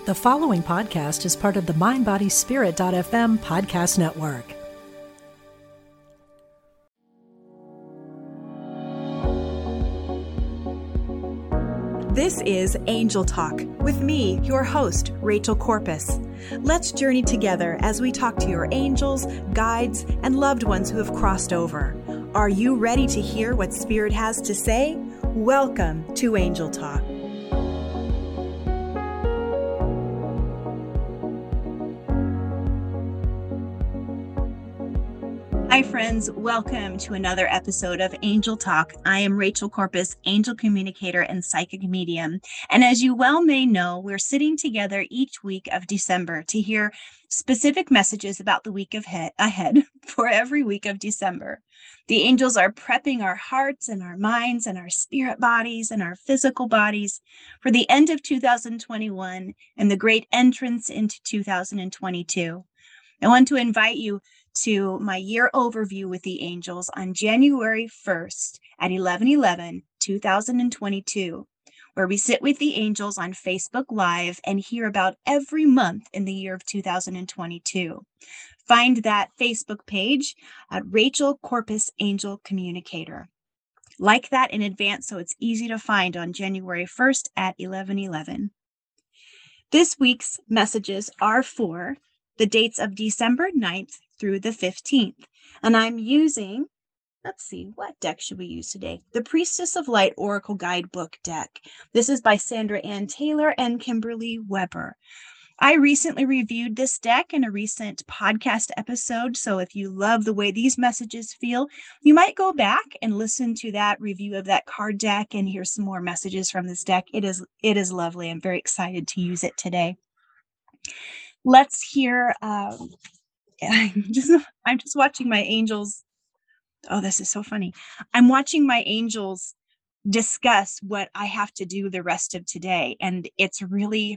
The following podcast is part of the MindBodySpirit.fm podcast network. This is Angel Talk with me, your host, Rachel Corpus. Let's journey together as we talk to your angels, guides, and loved ones who have crossed over. Are you ready to hear what Spirit has to say? Welcome to Angel Talk. Hi, friends. Welcome to another episode of Angel Talk. I am Rachel Corpus, angel communicator and psychic medium. And as you well may know, we're sitting together each week of December to hear specific messages about the week ahead for every week of December. The angels are prepping our hearts and our minds and our spirit bodies and our physical bodies for the end of 2021 and the great entrance into 2022. I want to invite you to my year overview with the angels on January 1st at 11/11/2022, where we sit with the angels on Facebook Live and hear about every month in the year of 2022. Find that Facebook page at Rachel Corpus Angel Communicator. Like that in advance so it's easy to find on January 1st at 11/11. This week's messages are for the dates of December 9th through the 15th. And I'm using, let's see, what deck should we use today? The Priestess of Light Oracle Guidebook deck. This is by Sandra Ann Taylor and Kimberly Weber. I recently reviewed this deck in a recent podcast episode. So if you love the way these messages feel, you might go back and listen to that review of that card deck and hear some more messages from this deck. It is lovely. I'm very excited to use it today. Let's hear, I'm just watching my angels. Oh, this is so funny. I'm watching my angels discuss what I have to do the rest of today. And it's really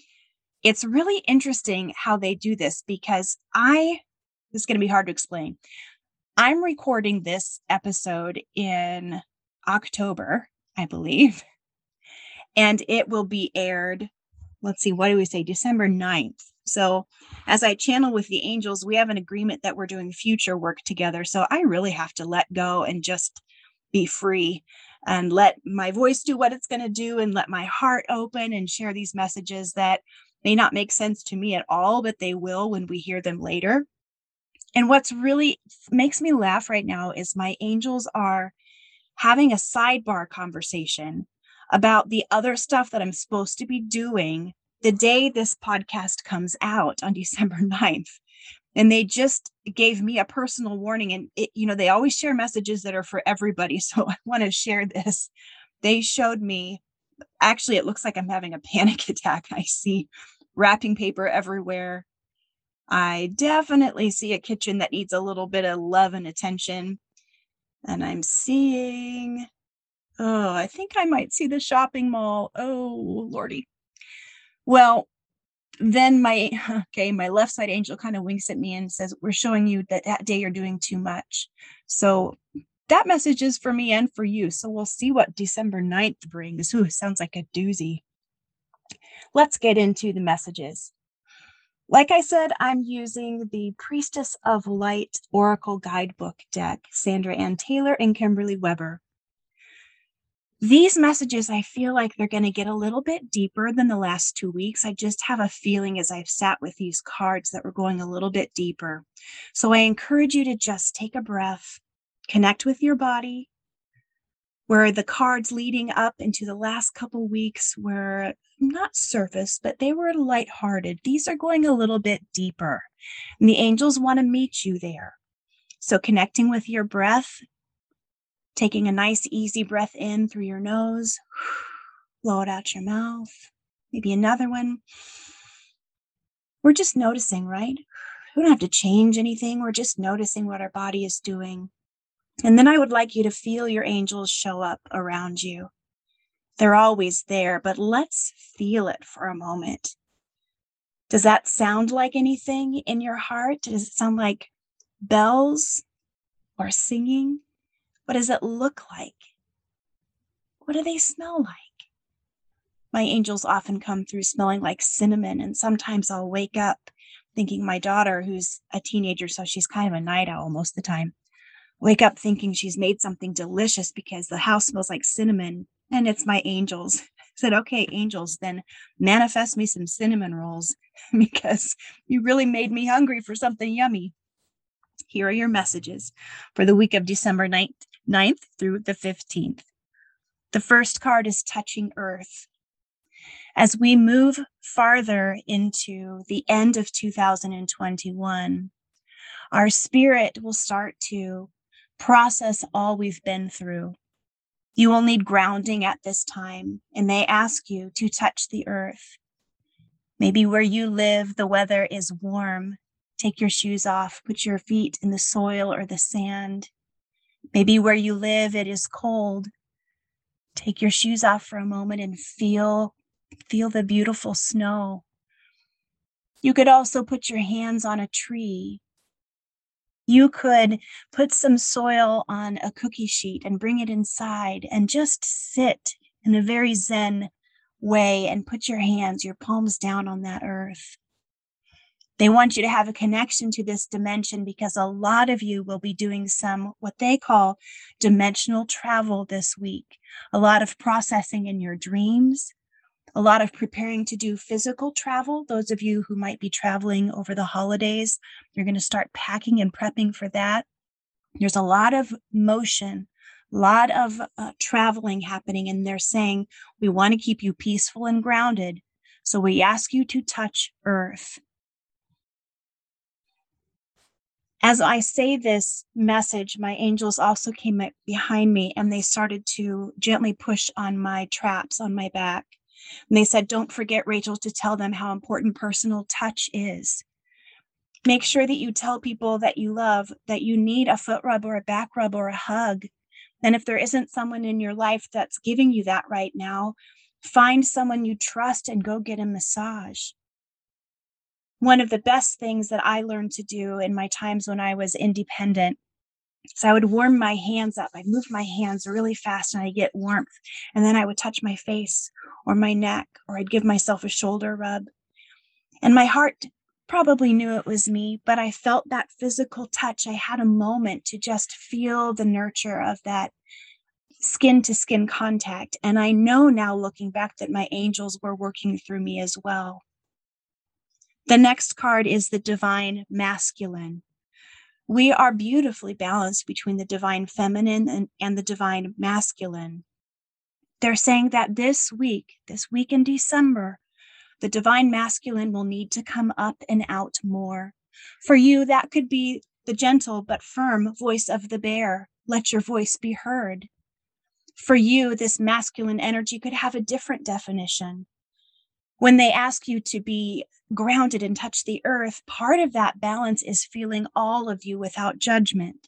interesting how they do this because this is going to be hard to explain. I'm recording this episode in October, I believe, and it will be aired. Let's see, what do we say? December 9th. So as I channel with the angels, we have an agreement that we're doing future work together. So I really have to let go and just be free and let my voice do what it's going to do and let my heart open and share these messages that may not make sense to me at all, but they will when we hear them later. And what's really makes me laugh right now is my angels are having a sidebar conversation about the other stuff that I'm supposed to be doing the day this podcast comes out on December 9th. And they just gave me a personal warning. And they always share messages that are for everybody. So I want to share this. They showed me, actually, it looks like I'm having a panic attack. I see wrapping paper everywhere. I definitely see a kitchen that needs a little bit of love and attention. And I'm seeing, I think I might see the shopping mall. Oh, Lordy. Well, then my left side angel kind of winks at me and says, we're showing you that day you're doing too much. So that message is for me and for you. So we'll see what December 9th brings. Ooh, sounds like a doozy. Let's get into the messages. Like I said, I'm using the Priestess of Light Oracle Guidebook deck, Sandra Ann Taylor and Kimberly Weber. These messages, I feel like they're going to get a little bit deeper than the last 2 weeks. I just have a feeling as I've sat with these cards that we're going a little bit deeper. So I encourage you to just take a breath, connect with your body, where the cards leading up into the last couple weeks were not surface, but they were lighthearted. These are going a little bit deeper, and the angels want to meet you there. So connecting with your breath, taking a nice, easy breath in through your nose, blow it out your mouth, maybe another one. We're just noticing, right? We don't have to change anything. We're just noticing what our body is doing. And then I would like you to feel your angels show up around you. They're always there, but let's feel it for a moment. Does that sound like anything in your heart? Does it sound like bells or singing? What does it look like? What do they smell like? My angels often come through smelling like cinnamon, and sometimes I'll wake up thinking my daughter, who's a teenager, so she's kind of a night owl most of the time, wake up thinking she's made something delicious because the house smells like cinnamon, and it's my angels. I said, okay, angels, then manifest me some cinnamon rolls because you really made me hungry for something yummy. Here are your messages for the week of December 9th through the 15th. The first card is touching earth. As we move farther into the end of 2021, our spirit will start to process all we've been through. You will need grounding at this time, and they ask you to touch the earth. Maybe where you live, the weather is warm. Take your shoes off, put your feet in the soil or the sand. Maybe where you live, it is cold. Take your shoes off for a moment and feel the beautiful snow. You could also put your hands on a tree. You could put some soil on a cookie sheet and bring it inside and just sit in a very Zen way and put your hands, your palms down on that earth. They want you to have a connection to this dimension because a lot of you will be doing some what they call dimensional travel this week. A lot of processing in your dreams, a lot of preparing to do physical travel. Those of you who might be traveling over the holidays, you're going to start packing and prepping for that. There's a lot of motion, a lot of traveling happening, and they're saying, we want to keep you peaceful and grounded. So we ask you to touch earth. As I say this message, my angels also came up behind me and they started to gently push on my traps on my back. And they said, don't forget, Rachel, to tell them how important personal touch is. Make sure that you tell people that you love that you need a foot rub or a back rub or a hug. And if there isn't someone in your life that's giving you that right now, find someone you trust and go get a massage. One of the best things that I learned to do in my times when I was independent is I would warm my hands up. I'd move my hands really fast and I'd get warmth. And then I would touch my face or my neck, or I'd give myself a shoulder rub. And my heart probably knew it was me, but I felt that physical touch. I had a moment to just feel the nurture of that skin to skin contact. And I know now, looking back, that my angels were working through me as well. The next card is the divine masculine. We are beautifully balanced between the divine feminine and the divine masculine. They're saying that this week in December, the divine masculine will need to come up and out more. For you, that could be the gentle but firm voice of the bear. Let your voice be heard. For you, this masculine energy could have a different definition. When they ask you to be grounded and touch the earth, part of that balance is feeling all of you without judgment.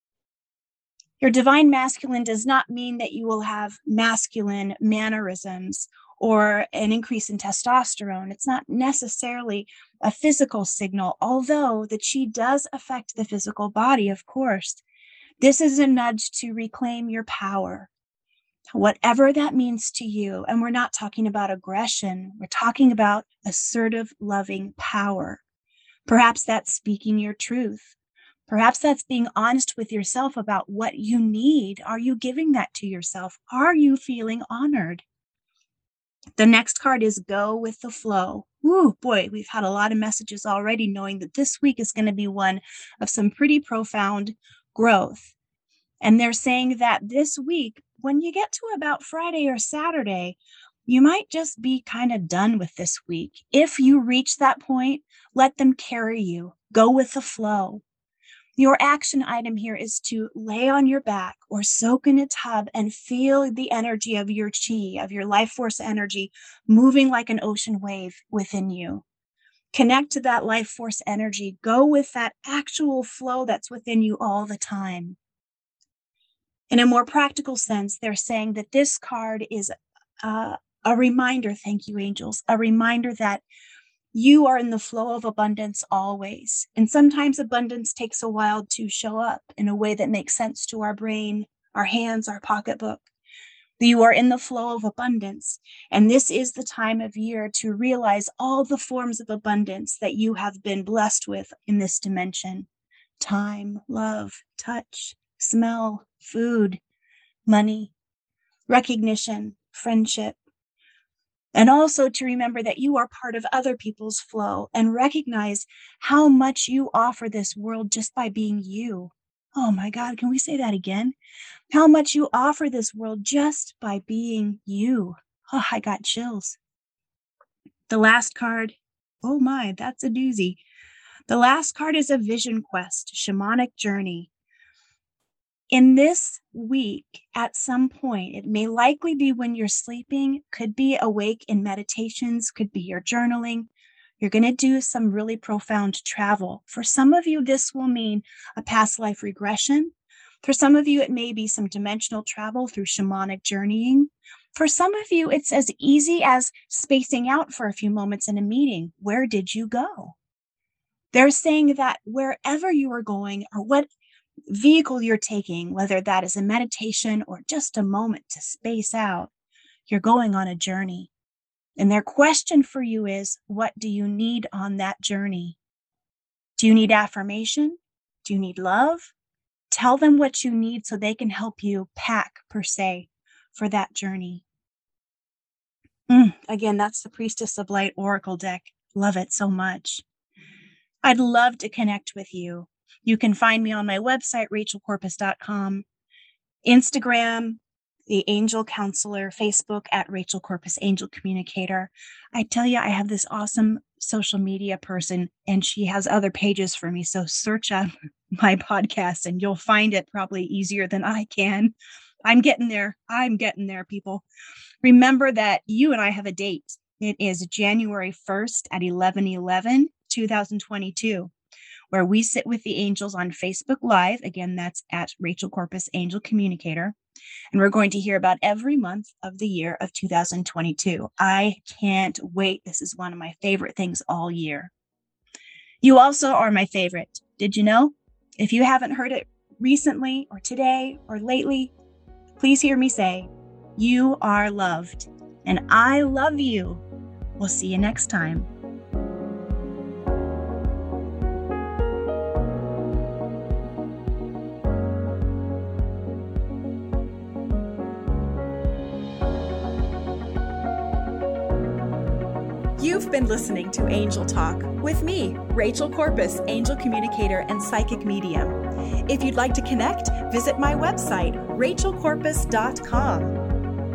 Your divine masculine does not mean that you will have masculine mannerisms or an increase in testosterone. It's not necessarily a physical signal, although the chi does affect the physical body, of course. This is a nudge to reclaim your power, whatever that means to you. And we're not talking about aggression. We're talking about assertive, loving power. Perhaps that's speaking your truth. Perhaps that's being honest with yourself about what you need. Are you giving that to yourself? Are you feeling honored? The next card is go with the flow. Ooh, boy, we've had a lot of messages already knowing that this week is going to be one of some pretty profound growth. And they're saying that this week, when you get to about Friday or Saturday, you might just be kind of done with this week. If you reach that point, let them carry you. Go with the flow. Your action item here is to lay on your back or soak in a tub and feel the energy of your chi, of your life force energy, moving like an ocean wave within you. Connect to that life force energy. Go with that actual flow that's within you all the time. In a more practical sense, they're saying that this card is a reminder, thank you, angels, a reminder that you are in the flow of abundance always. And sometimes abundance takes a while to show up in a way that makes sense to our brain, our hands, our pocketbook. You are in the flow of abundance. And this is the time of year to realize all the forms of abundance that you have been blessed with in this dimension. Time, love, touch, smell, food, money, recognition, friendship. And also to remember that you are part of other people's flow and recognize how much you offer this world just by being you. Oh my God, can we say that again? How much you offer this world just by being you. Oh, I got chills. The last card, oh my, that's a doozy. The last card is a vision quest, shamanic journey. In this week, at some point, it may likely be when you're sleeping, could be awake in meditations, could be your journaling. You're going to do some really profound travel. For some of you, this will mean a past life regression. For some of you, it may be some dimensional travel through shamanic journeying. For some of you, it's as easy as spacing out for a few moments in a meeting. Where did you go? They're saying that wherever you are going or what vehicle you're taking, whether that is a meditation or just a moment to space out, you're going on a journey. And their question for you is, what do you need on that journey? Do you need affirmation? Do you need love? Tell them what you need so they can help you pack, per se, for that journey. Again, that's the Priestess of Light Oracle deck. Love it so much. I'd love to connect with you. You can find me on my website, rachelcorpus.com, Instagram, The Angel Counselor, Facebook at Rachel Corpus Angel Communicator. I tell you, I have this awesome social media person, and she has other pages for me. So search up my podcast and you'll find it probably easier than I can. I'm getting there. People. Remember that you and I have a date. It is January 1st at 11/11/2022. where we sit with the angels on Facebook Live. Again, that's at Rachel Corpus Angel Communicator. And we're going to hear about every month of the year of 2022. I can't wait. This is one of my favorite things all year. You also are my favorite. Did you know? If you haven't heard it recently or today or lately, please hear me say, you are loved and I love you. We'll see you next time. You've been listening to Angel Talk with me, Rachel Corpus, Angel Communicator and Psychic Medium. If you'd like to connect, visit my website, rachelcorpus.com.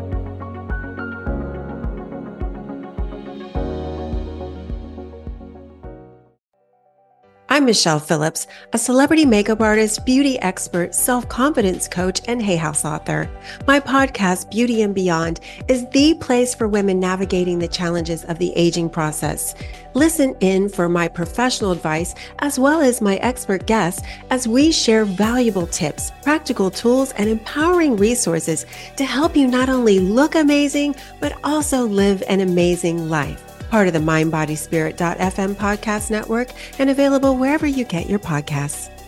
I'm Michelle Phillips, a celebrity makeup artist, beauty expert, self-confidence coach, and Hay House author. My podcast, Beauty and Beyond, is the place for women navigating the challenges of the aging process. Listen in for my professional advice as well as my expert guests as we share valuable tips, practical tools, and empowering resources to help you not only look amazing, but also live an amazing life. Part of the MindBodySpirit.fm podcast network and available wherever you get your podcasts.